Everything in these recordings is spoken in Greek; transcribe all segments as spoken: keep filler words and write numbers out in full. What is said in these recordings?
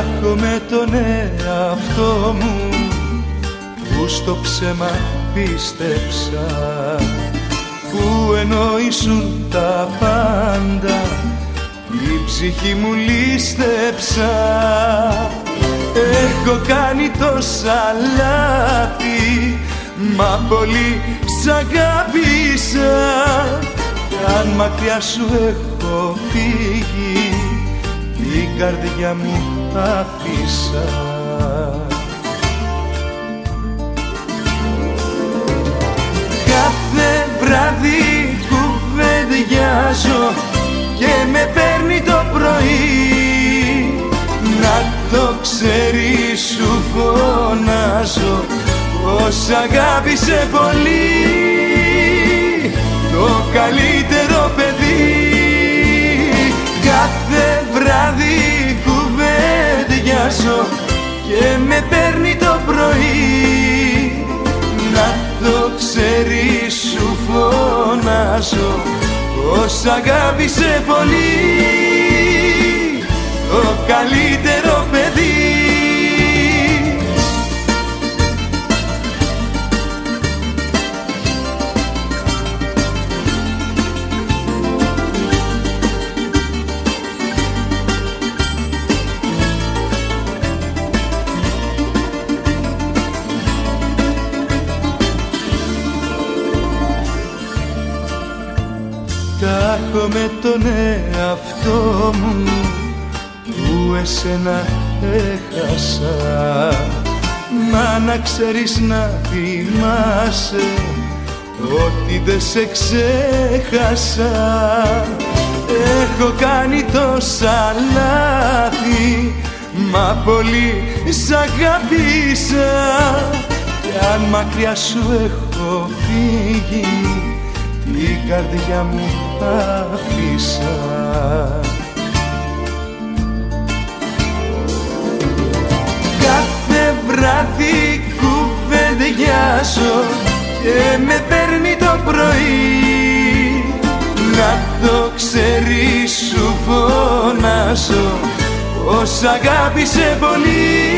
Τάχω με τον εαυτό μου που στο ψέμα πίστεψα, που ενώ ήσουν τα πάντα η ψυχή μου λίστεψα. Έχω κάνει τόσα λάθη, μα πολύ σ' αγάπησα, κι αν μακριά σου έχω φύγει την καρδιά μου άφησα. Κάθε βράδυ κουβεντιάζω και με παίρνει το πρωί, να το ξέρεις σου φωνάζω πως αγάπησε πολύ το καλύτερο παιδί. Κάθε βράδυ κουβεντιάζω και με παίρνει το πρωί, να το ξέρεις σου φωνάζω πως αγάπησε πολύ το καλύτερο παιδί. Τάχω με τον εαυτό μου που εσένα έχασα, μα να ξέρεις να θυμάσαι ότι δεν σε ξέχασα. Έχω κάνει τόσα λάθη, μα πολύ σ' αγάπησα, κι αν μακριά σου έχω φύγει την καρδιά μου άφησα. Κάθε βράδυ κουβεντιάζω και με παίρνει το πρωί, να το ξέρεις σου φωνάζω πως αγάπησε πολύ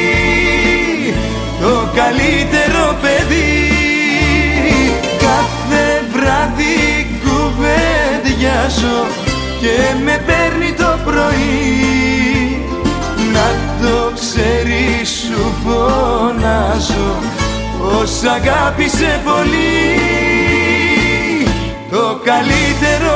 το καλύτερο παιδί. Κάθε βράδυ κουβεντιάζω και με παίρνει το πρωί, να το ξέρεις σου φωνάζω πως αγάπησε πολύ το καλύτερο